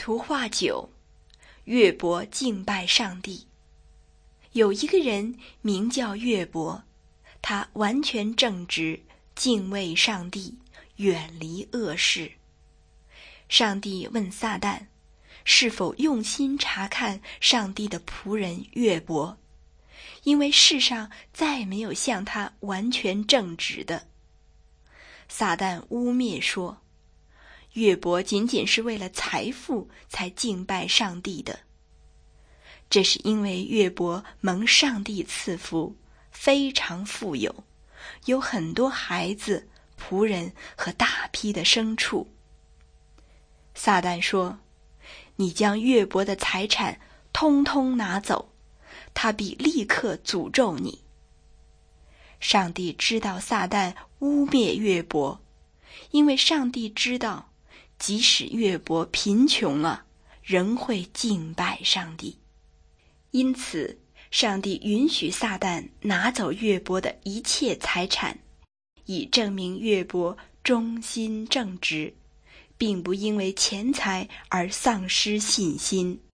图画9，约伯敬拜上帝。有一个人名叫约伯，他完全正直，敬畏上帝，远离恶事。上帝问撒旦，是否用心查看上帝的仆人约伯，因为世上再没有像他完全正直的。撒旦污蔑说，约伯仅仅是为了财富才敬拜上帝的。这是因为约伯蒙上帝赐福，非常富有，有很多孩子、仆人和大批的牲畜。撒旦说，你将约伯的财产通通拿走，他必立刻诅咒你。上帝知道撒旦污蔑约伯，因为上帝知道即使约伯贫穷了，仍会敬拜上帝。因此，上帝允许撒旦拿走约伯的一切财产，以证明约伯忠心正直，并不因为钱财而丧失信心。